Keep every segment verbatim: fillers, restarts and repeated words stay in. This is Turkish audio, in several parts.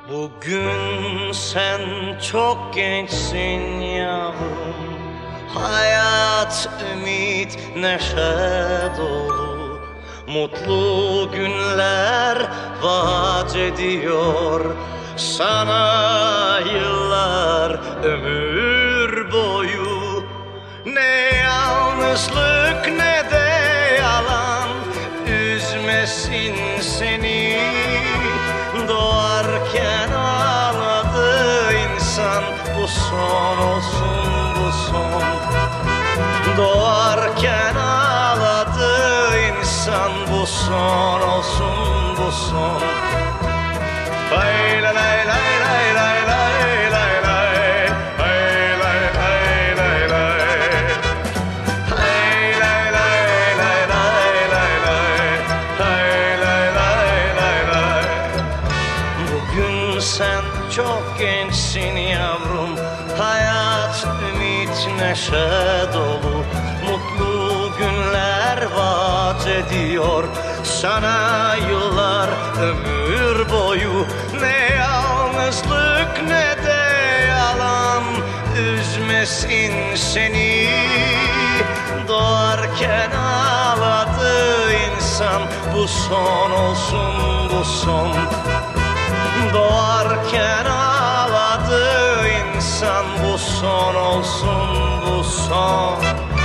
Bugün sen çok gençsin yavrum. Hayat, ümit, neşe dolu. Mutlu günler vaat ediyor sana yıllar, ömür boyu. Ne yalnızlık ne de yalan üzmesin seni. Doğarken ağladı insan, bu son olsun, bu son. Doğarken ağladı insan, bu son olsun, bu son. Lay lay lay lay lay lay lay lay lay. Lay lay lay lay lay. Lay lay lay lay lay lay lay. Lay lay lay lay lay. Bugün sen çok gençsin yavrum. Hayat, ümit, neşe dolu. Mutlu günler vaat ediyor sana yıllar, ömür boyu. Ne yalnızlık ne de yalan üzmesin seni. Doğarken ağladı insan, bu son olsun, bu son. Doğarken ağladı insan, bu son olsun, bu son.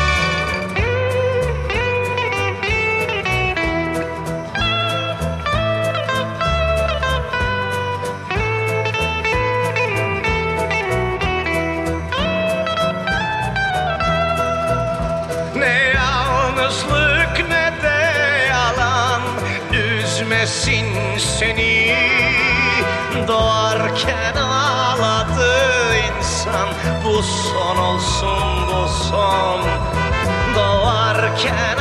Ne yalnızlık ne de yalan üzmesin seni. Doğarken ağladı insan, bu son olsun, bu son. Doğarken